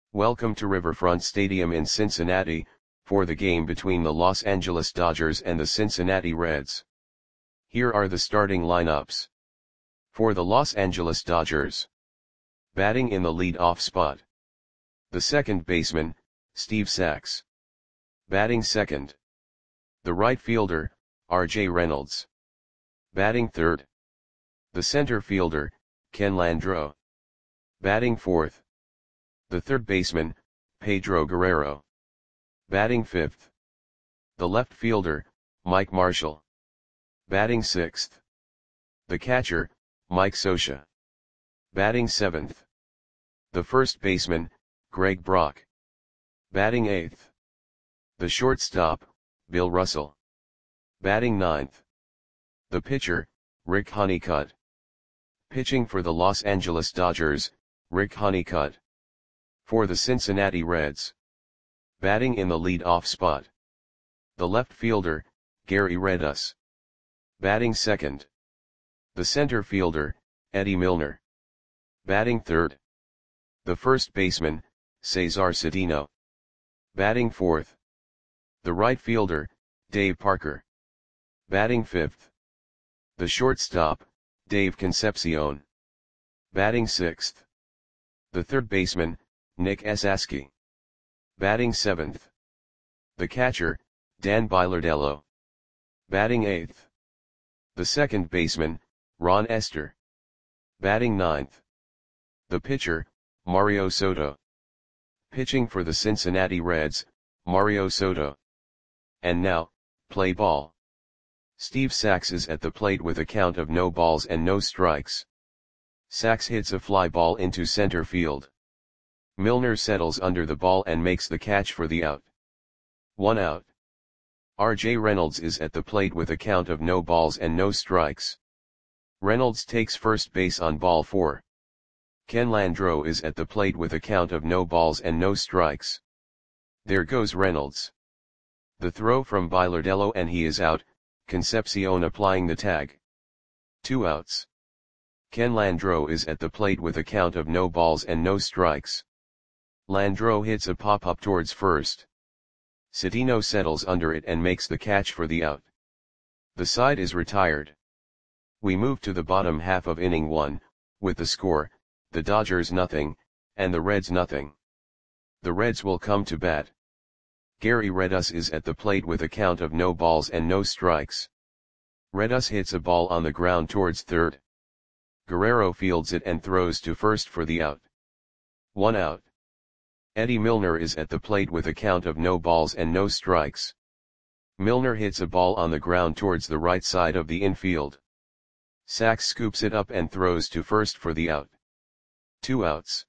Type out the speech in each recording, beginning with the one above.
Welcome to Riverfront Stadium in Cincinnati, for the game between the Los Angeles Dodgers and the Cincinnati Reds. Here are the starting lineups. For the Los Angeles Dodgers. Batting in the lead-off spot. The second baseman, Steve Sax. Batting second. The right fielder, R.J. Reynolds. Batting third. The center fielder, Ken Landreaux. Batting fourth. The third baseman, Pedro Guerrero. Batting fifth. The left fielder, Mike Marshall. Batting sixth. The catcher, Mike Scioscia. Batting seventh. The first baseman, Greg Brock. Batting eighth. The shortstop, Bill Russell. Batting ninth. The pitcher, Rick Honeycutt. Pitching for the Los Angeles Dodgers, Rick Honeycutt. For the Cincinnati Reds. Batting in the lead-off spot. The left fielder, Gary Redus. Batting second. The center fielder, Eddie Milner. Batting third. The first baseman, Cesar Cedeno. Batting fourth. The right fielder, Dave Parker. Batting fifth. The shortstop, Dave Concepcion. Batting sixth. The third baseman, Nick Esasky. Batting seventh. The catcher, Dan Bilardello. Batting eighth. The second baseman, Ron Estes. Batting ninth. The pitcher, Mario Soto. Pitching for the Cincinnati Reds, Mario Soto. And now, play ball. Steve Sax is at the plate with a count of no balls and no strikes. Sax hits a fly ball into center field. Milner settles under the ball and makes the catch for the out. 1 out. R.J. Reynolds is at the plate with a count of no balls and no strikes. Reynolds takes first base on ball 4. Ken Landreaux is at the plate with a count of no balls and no strikes. There goes Reynolds. The throw from Bilardello and he is out, Concepcion applying the tag. 2 outs. Ken Landreaux is at the plate with a count of no balls and no strikes. Landreaux hits a pop-up towards first. Cedeno settles under it and makes the catch for the out. The side is retired. We move to the bottom half of inning 1, with the score, the Dodgers nothing, and the Reds nothing. The Reds will come to bat. Gary Redus is at the plate with a count of no balls and no strikes. Redus hits a ball on the ground towards third. Guerrero fields it and throws to first for the out. 1 out. Eddie Milner is at the plate with a count of no balls and no strikes. Milner hits a ball on the ground towards the right side of the infield. Sax scoops it up and throws to first for the out. 2 outs.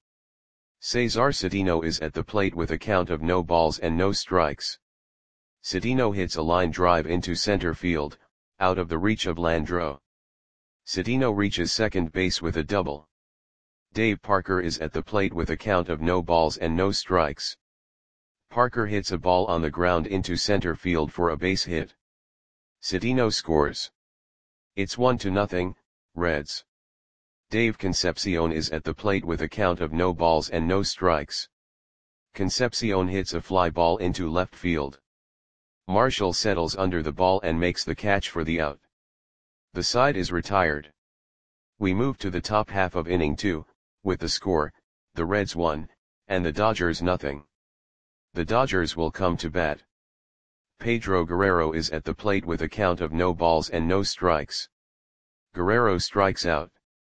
Cesar Cedeno is at the plate with a count of no balls and no strikes. Cedeno hits a line drive into center field, out of the reach of Landreaux. Cedeno reaches second base with a double. Dave Parker is at the plate with a count of no balls and no strikes. Parker hits a ball on the ground into center field for a base hit. Cedeno scores. It's 1-0, Reds. Dave Concepcion is at the plate with a count of no balls and no strikes. Concepcion hits a fly ball into left field. Marshall settles under the ball and makes the catch for the out. The side is retired. We move to the top half of inning 2, with the score, the Reds 1, and the Dodgers nothing. The Dodgers will come to bat. Pedro Guerrero is at the plate with a count of no balls and no strikes. Guerrero strikes out.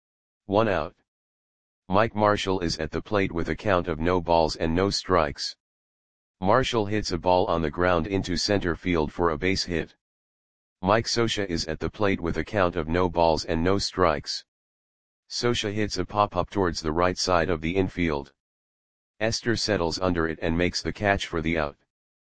1 out. Mike Marshall is at the plate with a count of no balls and no strikes. Marshall hits a ball on the ground into center field for a base hit. Mike Scioscia is at the plate with a count of no balls and no strikes. Scioscia hits a pop-up towards the right side of the infield. Estes settles under it and makes the catch for the out.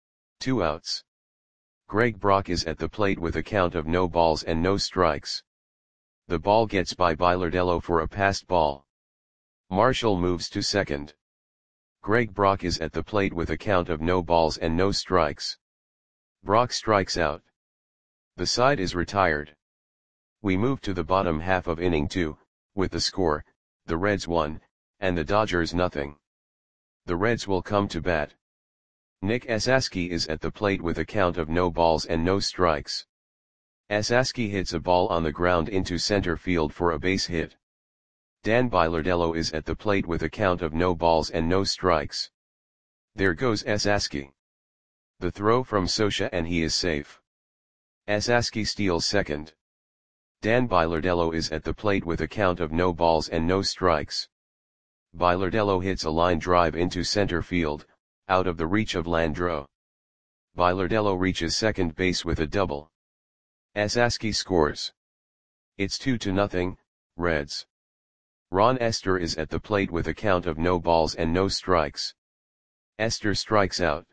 2 outs. Greg Brock is at the plate with a count of no balls and no strikes. The ball gets by Bilardello for a passed ball. Marshall moves to second. Greg Brock is at the plate with a count of no balls and no strikes. Brock strikes out. The side is retired. We move to the bottom half of inning 2, with the score, the Reds 1, and the Dodgers nothing. The Reds will come to bat. Nick Esaski is at the plate with a count of no balls and no strikes. Esaski hits a ball on the ground into center field for a base hit. Dan Bilardello is at the plate with a count of no balls and no strikes. There goes Esaski. The throw from Scioscia and he is safe. Esaski steals second. Dan Bilardello is at the plate with a count of no balls and no strikes. Bilardello hits a line drive into center field, out of the reach of Landreau. Bilardello reaches second base with a double. Esaski scores. It's 2-0, Reds. Ron Estes is at the plate with a count of no balls and no strikes. Estes strikes out.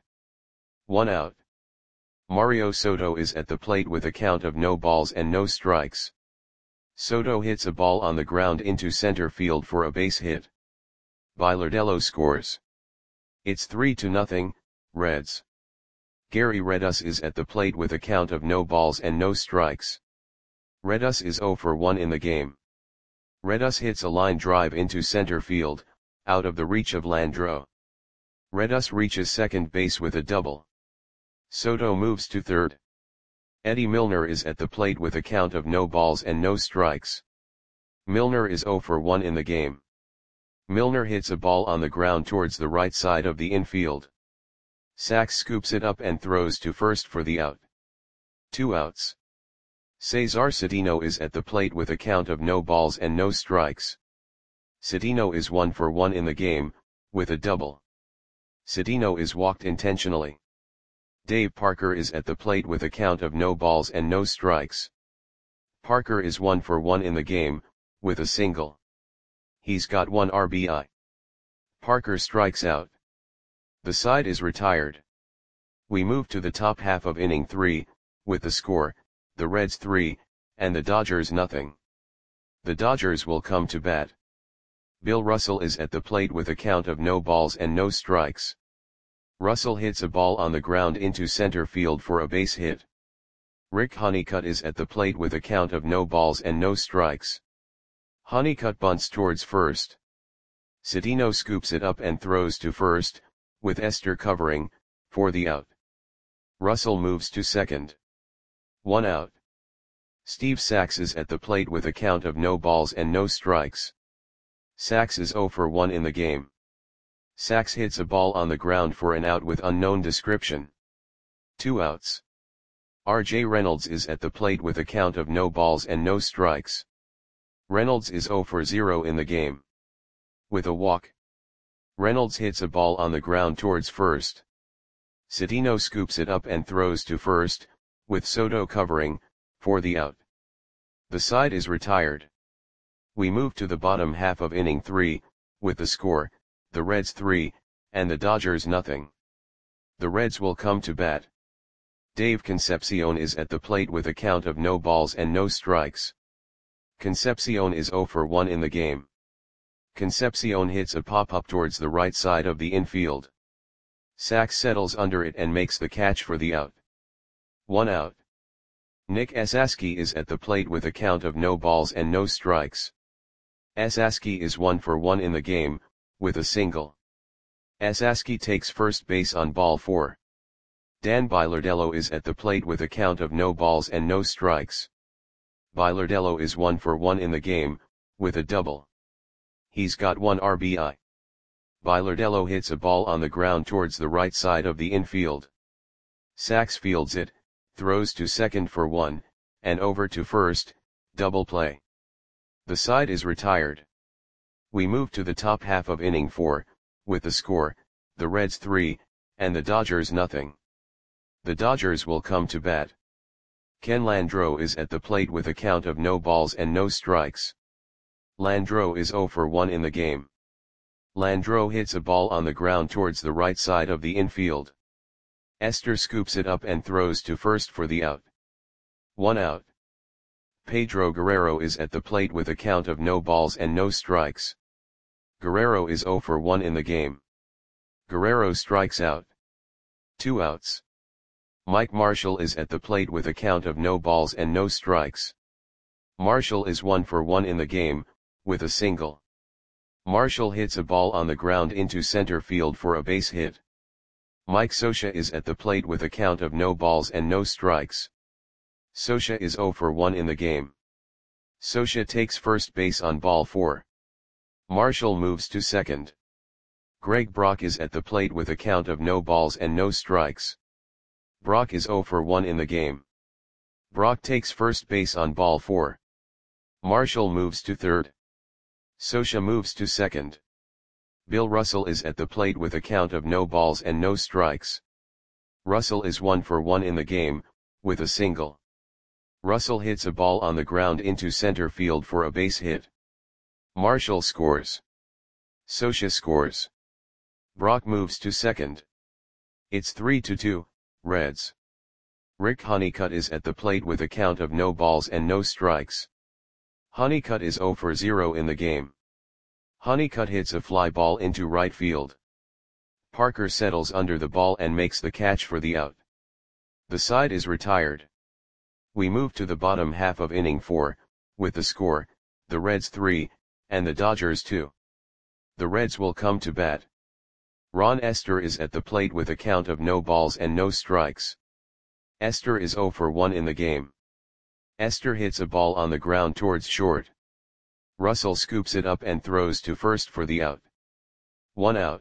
1 out. Mario Soto is at the plate with a count of no balls and no strikes. Soto hits a ball on the ground into center field for a base hit. Bilardello scores. It's 3-0, Reds. Gary Redus is at the plate with a count of no balls and no strikes. Redus is 0 for 1 in the game. Redus hits a line drive into center field, out of the reach of Landreau. Redus reaches second base with a double. Soto moves to third. Eddie Milner is at the plate with a count of no balls and no strikes. Milner is 0 for 1 in the game. Milner hits a ball on the ground towards the right side of the infield. Sachs scoops it up and throws to first for the out. 2 outs. Cesar Cedeno is at the plate with a count of no balls and no strikes. Cedeno is 1 for 1 in the game, with a double. Cedeno is walked intentionally. Dave Parker is at the plate with a count of no balls and no strikes. Parker is 1 for 1 in the game, with a single. He's got 1 RBI. Parker strikes out. The side is retired. We move to the top half of inning 3, with the score, the Reds 3, and the Dodgers nothing. The Dodgers will come to bat. Bill Russell is at the plate with a count of no balls and no strikes. Russell hits a ball on the ground into center field for a base hit. Rick Honeycutt is at the plate with a count of no balls and no strikes. Honeycutt bunts towards first. Cedeno scoops it up and throws to first, with Estes covering, for the out. Russell moves to second. 1 out. Steve Sachs is at the plate with a count of no balls and no strikes. Sachs is 0 for 1 in the game. Sachs hits a ball on the ground for an out with unknown description. 2 outs. R.J. Reynolds is at the plate with a count of no balls and no strikes. Reynolds is 0 for 0 in the game. With a walk. Reynolds hits a ball on the ground towards first. Cedeno scoops it up and throws to first, with Soto covering, for the out. The side is retired. We move to the bottom half of inning 3, with the score, the Reds 3, and the Dodgers nothing. The Reds will come to bat. Dave Concepcion is at the plate with a count of no balls and no strikes. Concepcion is 0 for 1 in the game. Concepcion hits a pop-up towards the right side of the infield. Sachs settles under it and makes the catch for the out. 1 out. Nick Esaski is at the plate with a count of no balls and no strikes. Esaski is 1 for 1 in the game, with a single. Esaski takes first base on ball 4. Dan Bilardello is at the plate with a count of no balls and no strikes. Bilardello is 1 for 1 in the game, with a double. He's got 1 RBI. Bilardello hits a ball on the ground towards the right side of the infield. Sachs fields it, throws to second for 1, and over to first, double play. The side is retired. We move to the top half of inning 4, with the score, the Reds 3, and the Dodgers nothing. The Dodgers will come to bat. Ken Landreau is at the plate with a count of no balls and no strikes. Landreau is 0 for 1 in the game. Landreau hits a ball on the ground towards the right side of the infield. Estes scoops it up and throws to first for the out. 1 out. Pedro Guerrero is at the plate with a count of no balls and no strikes. Guerrero is 0 for 1 in the game. Guerrero strikes out. 2 outs. Mike Marshall is at the plate with a count of no balls and no strikes. Marshall is 1 for 1 in the game, with a single. Marshall hits a ball on the ground into center field for a base hit. Mike Scioscia is at the plate with a count of no balls and no strikes. Scioscia is 0 for 1 in the game. Scioscia takes first base on ball 4. Marshall moves to second. Greg Brock is at the plate with a count of no balls and no strikes. Brock is 0 for 1 in the game. Brock takes first base on ball 4. Marshall moves to third. Scioscia moves to second. Bill Russell is at the plate with a count of no balls and no strikes. Russell is 1 for 1 in the game, with a single. Russell hits a ball on the ground into center field for a base hit. Marshall scores. Scioscia scores. Brock moves to second. It's 3-2, Reds. Rick Honeycutt is at the plate with a count of no balls and no strikes. Honeycutt is 0 for 0 in the game. Honeycutt hits a fly ball into right field. Parker settles under the ball and makes the catch for the out. The side is retired. We move to the bottom half of inning 4, with the score, the Reds 3, and the Dodgers 2. The Reds will come to bat. Ron Estes is at the plate with a count of no balls and no strikes. Estes is 0 for 1 in the game. Estes hits a ball on the ground towards short. Russell scoops it up and throws to first for the out. 1 out.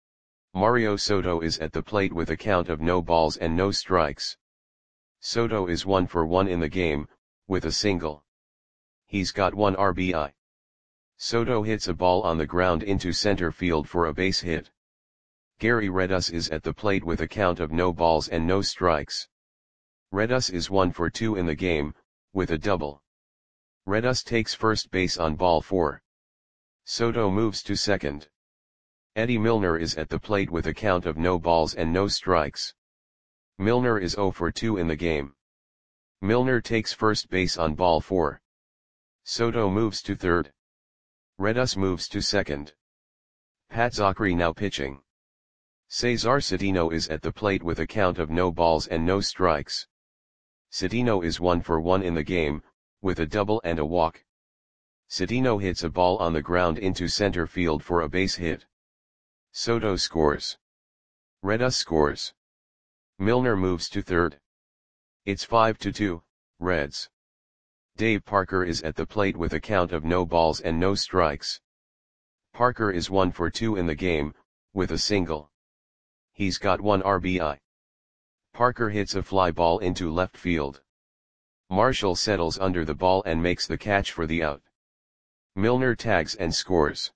Mario Soto is at the plate with a count of no balls and no strikes. Soto is 1 for 1 in the game, with a single. He's got 1 RBI. Soto hits a ball on the ground into center field for a base hit. Gary Redus is at the plate with a count of no balls and no strikes. Redus is 1 for 2 in the game, with a double. Redus takes first base on ball 4. Soto moves to second. Eddie Milner is at the plate with a count of no balls and no strikes. Milner is 0 for 2 in the game. Milner takes first base on ball 4. Soto moves to third. Redus moves to second. Pat Zachry now pitching. Cesar Cedeno is at the plate with a count of no balls and no strikes. Cedeno is 1 for 1 in the game, with a double and a walk. Cedeno hits a ball on the ground into center field for a base hit. Soto scores. Redus scores. Milner moves to third. It's 5-2, Reds. Dave Parker is at the plate with a count of no balls and no strikes. Parker is 1 for 2 in the game, with a single. He's got 1 RBI. Parker hits a fly ball into left field. Marshall settles under the ball and makes the catch for the out. Milner tags and scores.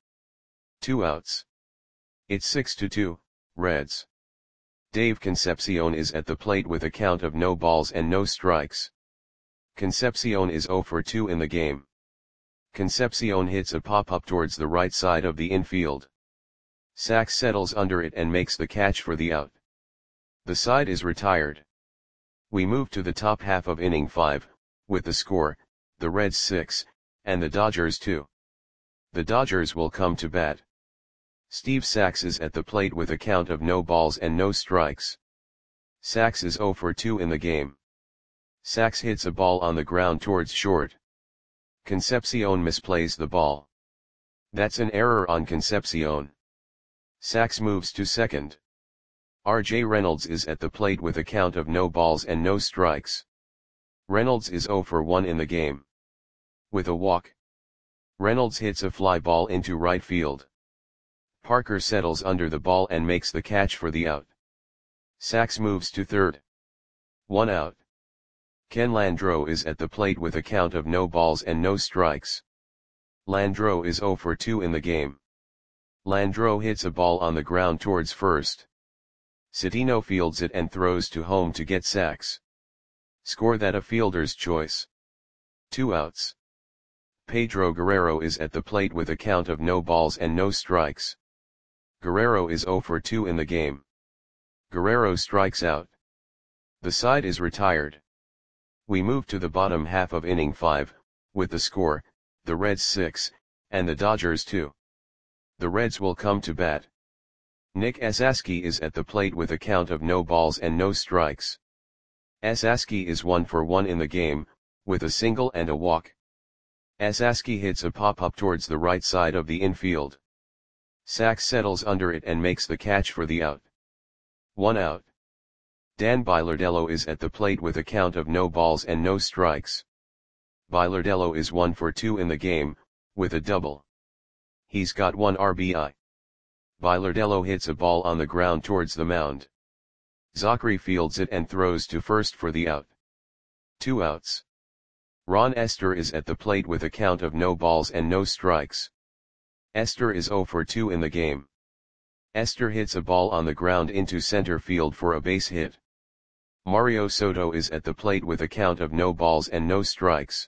2 outs. It's 6-2, Reds. Dave Concepcion is at the plate with a count of no balls and no strikes. Concepcion is 0 for 2 in the game. Concepcion hits a pop-up towards the right side of the infield. Sachs settles under it and makes the catch for the out. The side is retired. We move to the top half of inning 5, with the score, the Reds 6, and the Dodgers 2. The Dodgers will come to bat. Steve Sachs is at the plate with a count of no balls and no strikes. Sachs is 0 for 2 in the game. Sachs hits a ball on the ground towards short. Concepcion misplays the ball. That's an error on Concepcion. Sachs moves to second. R.J. Reynolds is at the plate with a count of no balls and no strikes. Reynolds is 0 for 1 in the game. With a walk. Reynolds hits a fly ball into right field. Parker settles under the ball and makes the catch for the out. Sachs moves to third. 1 out. Ken Landreau is at the plate with a count of no balls and no strikes. Landreau is 0 for 2 in the game. Landreau hits a ball on the ground towards first. Cedeno fields it and throws to home to get Sachs. Score that a fielder's choice. 2 outs. Pedro Guerrero is at the plate with a count of no balls and no strikes. Guerrero is 0 for 2 in the game. Guerrero strikes out. The side is retired. We move to the bottom half of inning 5, with the score, the Reds 6, and the Dodgers 2. The Reds will come to bat. Nick Esasky is at the plate with a count of no balls and no strikes. Esasky is 1 for 1 in the game, with a single and a walk. Esasky hits a pop-up towards the right side of the infield. Sax settles under it and makes the catch for the out. 1 out. Dan Bilardello is at the plate with a count of no balls and no strikes. Bilardello is 1 for 2 in the game, with a double. He's got 1 RBI. Bilardello hits a ball on the ground towards the mound. Zachary fields it and throws to first for the out. 2 outs. Ron Esther is at the plate with a count of no balls and no strikes. Esther is 0 for 2 in the game. Esther hits a ball on the ground into center field for a base hit. Mario Soto is at the plate with a count of no balls and no strikes.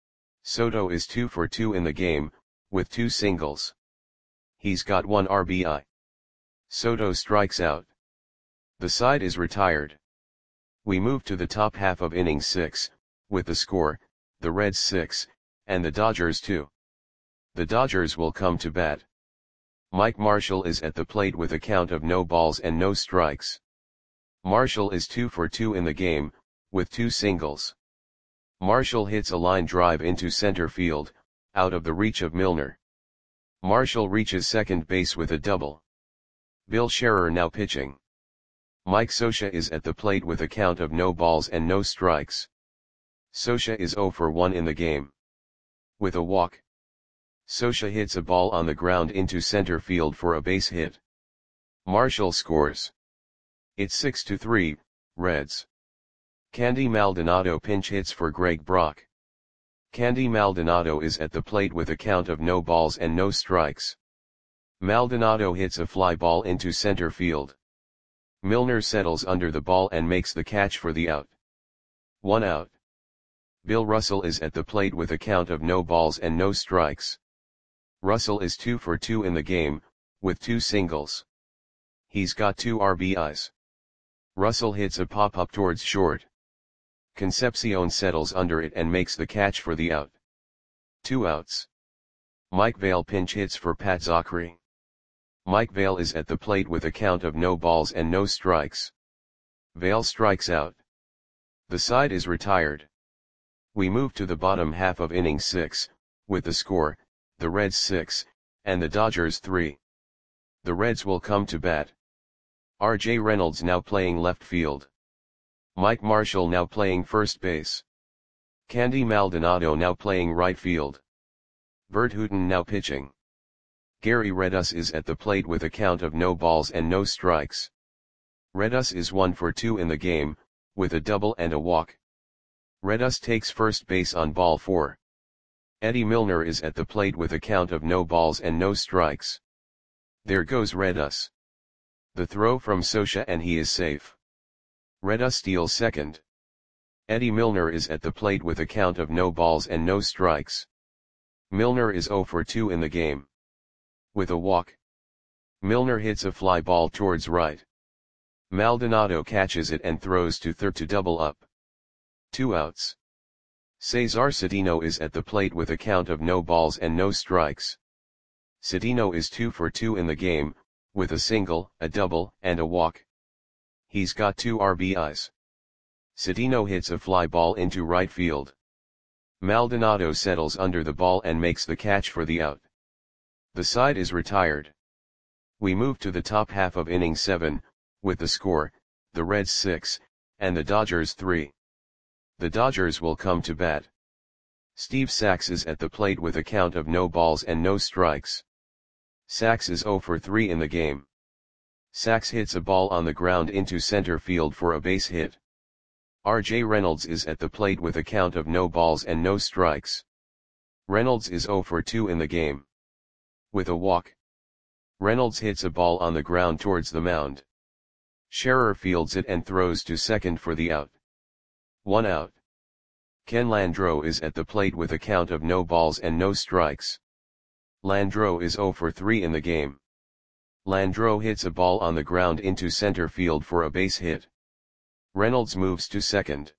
Soto is 2 for 2 in the game, with 2 singles. He's got 1 RBI. Soto strikes out. The side is retired. We move to the top half of inning 6, with the score, the Reds 6, and the Dodgers 2. The Dodgers will come to bat. Mike Marshall is at the plate with a count of no balls and no strikes. Marshall is 2 for 2 in the game, with 2 singles. Marshall hits a line drive into center field, out of the reach of Milner. Marshall reaches second base with a double. Bill Scherer now pitching. Mike Scioscia is at the plate with a count of no balls and no strikes. Scioscia is 0 for 1 in the game. With a walk. Scioscia hits a ball on the ground into center field for a base hit. Marshall scores. It's 6-3, Reds. Candy Maldonado pinch hits for Greg Brock. Candy Maldonado is at the plate with a count of no balls and no strikes. Maldonado hits a fly ball into center field. Milner settles under the ball and makes the catch for the out. 1 out. Bill Russell is at the plate with a count of no balls and no strikes. Russell is 2 for 2 in the game, with 2 singles. He's got 2 RBIs. Russell hits a pop-up towards short. Concepcion settles under it and makes the catch for the out. 2 outs. Mike Vail pinch hits for Pat Zachary. Mike Vail is at the plate with a count of no balls and no strikes. Vail strikes out. The side is retired. We move to the bottom half of inning 6, with the score, the Reds 6, and the Dodgers 3. The Reds will come to bat. R.J. Reynolds now playing left field. Mike Marshall now playing first base. Candy Maldonado now playing right field. Bert Hooton now pitching. Gary Redus is at the plate with a count of no balls and no strikes. Redus is 1 for 2 in the game, with a double and a walk. Redus takes first base on ball 4. Eddie Milner is at the plate with a count of no balls and no strikes. There goes Redus. The throw from Scioscia and he is safe. Redus steals second. Eddie Milner is at the plate with a count of no balls and no strikes. Milner is 0 for 2 in the game. With a walk. Milner hits a fly ball towards right. Maldonado catches it and throws to third to double up. 2 outs. Cesar Cedeno is at the plate with a count of no balls and no strikes. Cedeno is 2 for 2 in the game, with a single, a double, and a walk. He's got 2 RBIs. Cedeno hits a fly ball into right field. Maldonado settles under the ball and makes the catch for the out. The side is retired. We move to the top half of inning 7, with the score, the Reds 6, and the Dodgers 3. The Dodgers will come to bat. Steve Sax is at the plate with a count of no balls and no strikes. Sax is 0 for 3 in the game. Sax hits a ball on the ground into center field for a base hit. R.J. Reynolds is at the plate with a count of no balls and no strikes. Reynolds is 0 for 2 in the game. With a walk. Reynolds hits a ball on the ground towards the mound. Scherer fields it and throws to second for the out. 1 out. Ken Landreau is at the plate with a count of no balls and no strikes. Landreau is 0 for 3 in the game. Landreau hits a ball on the ground into center field for a base hit. Reynolds moves to second.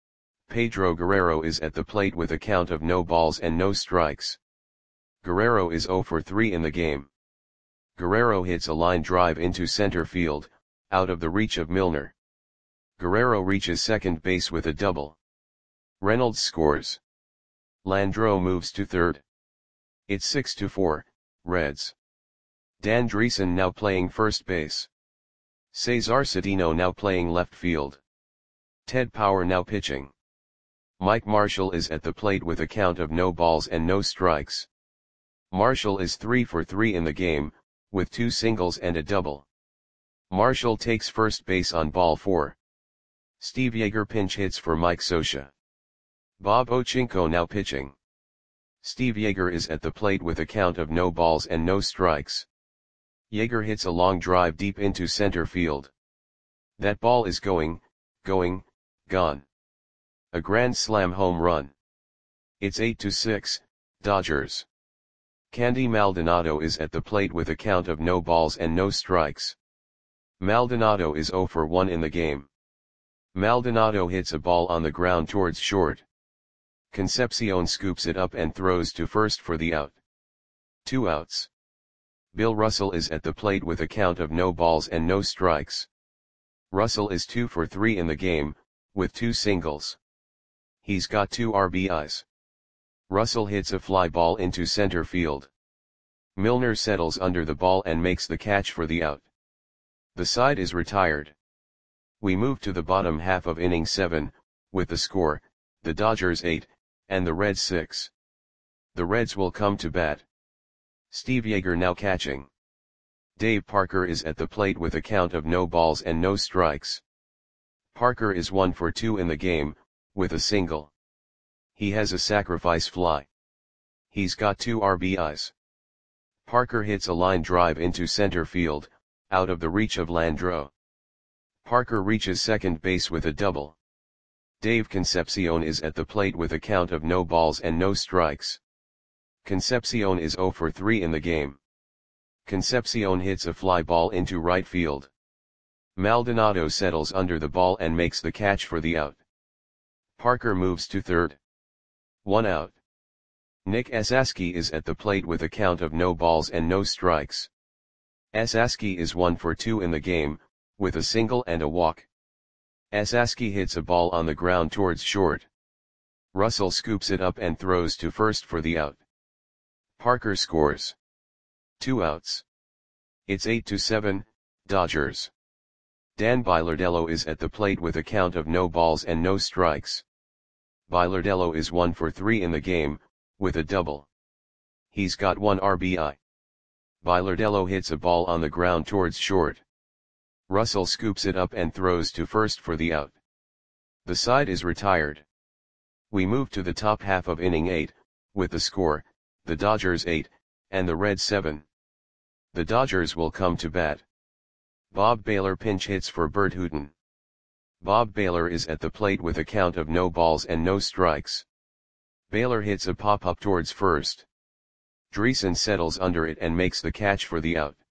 Pedro Guerrero is at the plate with a count of no balls and no strikes. Guerrero is 0 for 3 in the game. Guerrero hits a line drive into center field, out of the reach of Milner. Guerrero reaches second base with a double. Reynolds scores. Landreau moves to third. It's 6-4, Reds. Dan Driessen now playing first base. Cesar Cedeno now playing left field. Ted Power now pitching. Mike Marshall is at the plate with a count of no balls and no strikes. Marshall is 3 for 3 in the game, with 2 singles and a double. Marshall takes first base on ball 4. Steve Yeager pinch hits for Mike Scioscia. Bob Ochinko now pitching. Steve Yeager is at the plate with a count of no balls and no strikes. Yeager hits a long drive deep into center field. That ball is gone. A grand slam home run. It's 8-6, Dodgers. Candy Maldonado is at the plate with a count of no balls and no strikes. Maldonado is 0 for 1 in the game. Maldonado hits a ball on the ground towards short. Concepcion scoops it up and throws to first for the out. 2 outs. Bill Russell is at the plate with a count of no balls and no strikes. Russell is 2 for 3 in the game, with 2 singles. He's got 2 RBIs. Russell hits a fly ball into center field. Milner settles under the ball and makes the catch for the out. The side is retired. We move to the bottom half of inning 7, with the score, the Dodgers 8, and the Reds 6. The Reds will come to bat. Steve Yeager now catching. Dave Parker is at the plate with a count of no balls and no strikes. Parker is 1 for 2 in the game, with a single. He has a sacrifice fly. He's got 2 RBIs. Parker hits a line drive into center field, out of the reach of Landreaux. Parker reaches second base with a double. Dave Concepcion is at the plate with a count of no balls and no strikes. Concepcion is 0 for 3 in the game. Concepcion hits a fly ball into right field. Maldonado settles under the ball and makes the catch for the out. Parker moves to third. 1 out. Nick Esasky is at the plate with a count of no balls and no strikes. Esasky is 1 for 2 in the game, with a single and a walk. Esasky hits a ball on the ground towards short. Russell scoops it up and throws to first for the out. Parker scores. 2 outs. It's 8-7, Dodgers. Dan Bilardello is at the plate with a count of no balls and no strikes. Bilardello is 1 for 3 in the game, with a double. He's got 1 RBI. Bilardello hits a ball on the ground towards short. Russell scoops it up and throws to first for the out. The side is retired. We move to the top half of inning 8, with the score, the Dodgers 8, and the Reds 7. The Dodgers will come to bat. Bob Baylor pinch hits for Bert Hooton. Bob Baylor is at the plate with a count of no balls and no strikes. Baylor hits a pop-up towards first. Driessen settles under it and makes the catch for the out.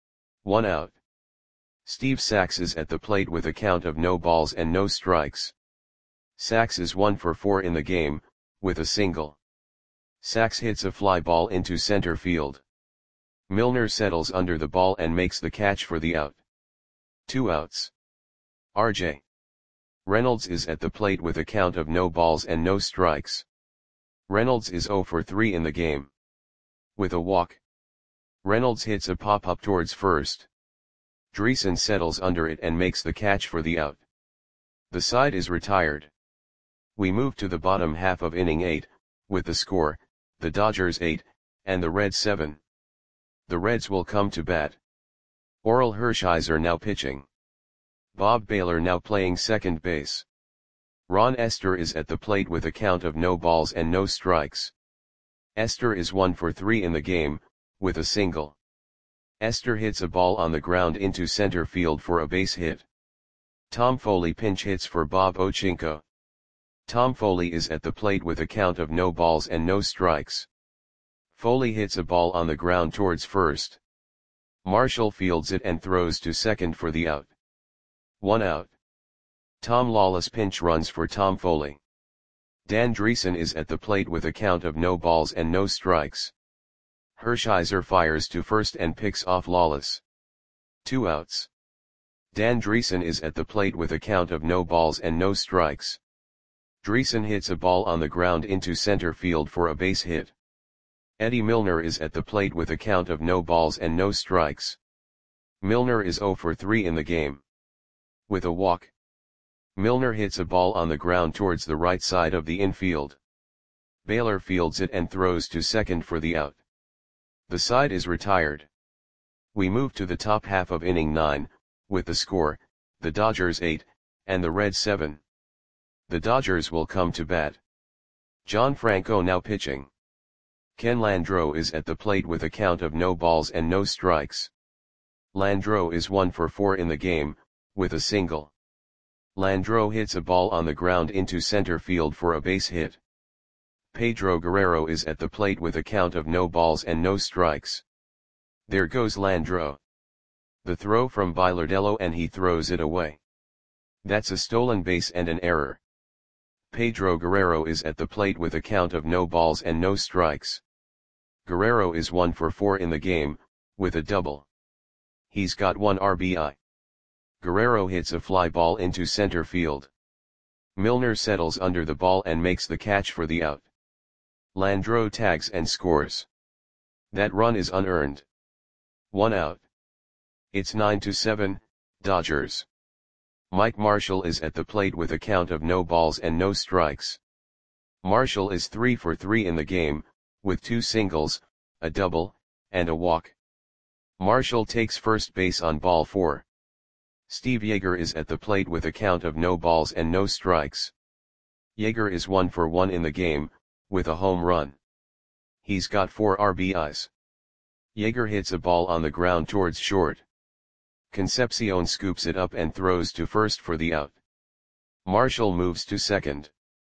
1 out. Steve Sax is at the plate with a count of no balls and no strikes. Sax is 1 for 4 in the game, with a single. Sax hits a fly ball into center field. Milner settles under the ball and makes the catch for the out. 2 outs. R.J. Reynolds is at the plate with a count of no balls and no strikes. Reynolds is 0 for 3 in the game. With a walk. Reynolds hits a pop-up towards first. Driessen settles under it and makes the catch for the out. The side is retired. We move to the bottom half of inning 8, with the score, the Dodgers 8, and the Reds 7. The Reds will come to bat. Orel Hershiser now pitching. Bob Baylor now playing second base. Ron Estes is at the plate with a count of no balls and no strikes. Estes is 1 for 3 in the game, with a single. Estes hits a ball on the ground into center field for a base hit. Tom Foley pinch hits for Bob Ochinko. Tom Foley is at the plate with a count of no balls and no strikes. Foley hits a ball on the ground towards first. Marshall fields it and throws to second for the out. 1 out. Tom Lawless pinch runs for Tom Foley. Dan Driessen is at the plate with a count of no balls and no strikes. Hershiser fires to first and picks off Lawless. 2 outs. Dan Driessen is at the plate with a count of no balls and no strikes. Driessen hits a ball on the ground into center field for a base hit. Eddie Milner is at the plate with a count of no balls and no strikes. Milner is 0 for 3 in the game. With a walk. Milner hits a ball on the ground towards the right side of the infield. Baylor fields it and throws to second for the out. The side is retired. We move to the top half of inning 9, with the score, the Dodgers 8, and the Reds 7. The Dodgers will come to bat. John Franco now pitching. Ken Landreaux is at the plate with a count of no balls and no strikes. Landreaux is 1 for 4 in the game, with a single. Landreaux hits a ball on the ground into center field for a base hit. Pedro Guerrero is at the plate with a count of no balls and no strikes. There goes Landreaux. The throw from Bilardello and he throws it away. That's a stolen base and an error. Pedro Guerrero is at the plate with a count of no balls and no strikes. Guerrero is 1 for 4 in the game, with a double. He's got 1 RBI. Guerrero hits a fly ball into center field. Milner settles under the ball and makes the catch for the out. Landreaux tags and scores. That run is unearned. 1 out. It's 9-7, Dodgers. Mike Marshall is at the plate with a count of no balls and no strikes. Marshall is 3 for 3 in the game, with 2 singles, a double, and a walk. Marshall takes first base on ball 4. Steve Yeager is at the plate with a count of no balls and no strikes. Yeager is 1 for 1 in the game, with a home run. He's got 4 RBIs. Yeager hits a ball on the ground towards short. Concepcion scoops it up and throws to first for the out. Marshall moves to second.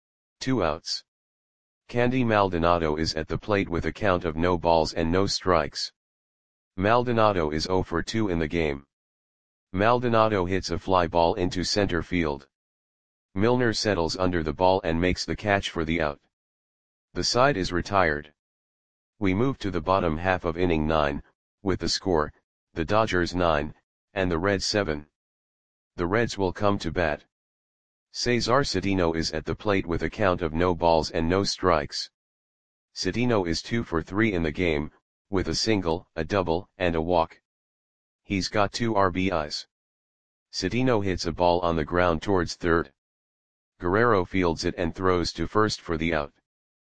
2 outs. Candy Maldonado is at the plate with a count of no balls and no strikes. Maldonado is 0 for 2 in the game. Maldonado hits a fly ball into center field. Milner settles under the ball and makes the catch for the out. The side is retired. We move to the bottom half of inning 9, with the score, the Dodgers 9, and the Reds 7. The Reds will come to bat. Cesar Cedeno is at the plate with a count of no balls and no strikes. Cedeno is 2 for 3 in the game, with a single, a double, and a walk. He's got 2 RBIs. Cedeno hits a ball on the ground towards third. Guerrero fields it and throws to first for the out.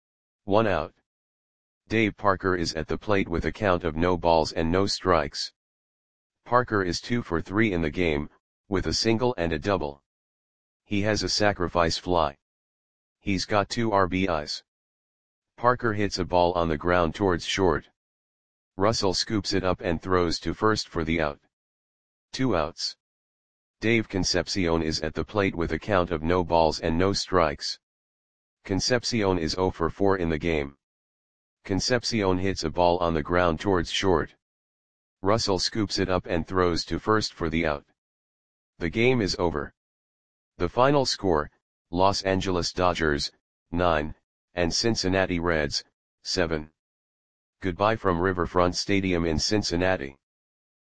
1 out. Dave Parker is at the plate with a count of no balls and no strikes. Parker is 2 for 3 in the game, with a single and a double. He has a sacrifice fly. He's got 2 RBIs. Parker hits a ball on the ground towards short. Russell scoops it up and throws to first for the out. 2 outs. Dave Concepcion is at the plate with a count of no balls and no strikes. Concepcion is 0 for 4 in the game. Concepcion hits a ball on the ground towards short. Russell scoops it up and throws to first for the out. The game is over. The final score, Los Angeles Dodgers, 9, and Cincinnati Reds, 7. Goodbye from Riverfront Stadium in Cincinnati.